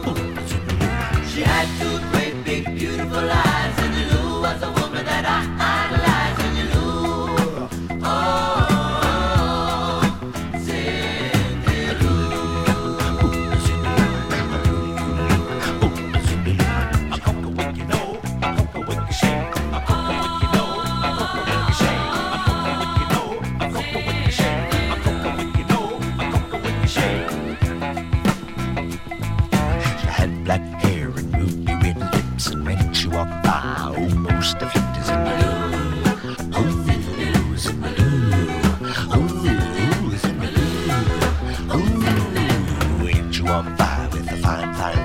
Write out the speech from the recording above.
She had two great big beautiful eyes, and Lou was a woman that I idolized. And Lou, oh, Cindy Lou. A cocoa wick, you know, a cocoa wick shake, a cocoa wick, you know, a cocoa wick shake, a cocoa wick, you know, a cocoa wick shake, a cocoa wick, you know, a cocoa wick shake. She had black hair and ruby red lips, and when she walked by, almost a flipped as in Malou. Oh, Zimbaloo. Oh, Zimbaloo. Oh, when she walked by with a fine, fine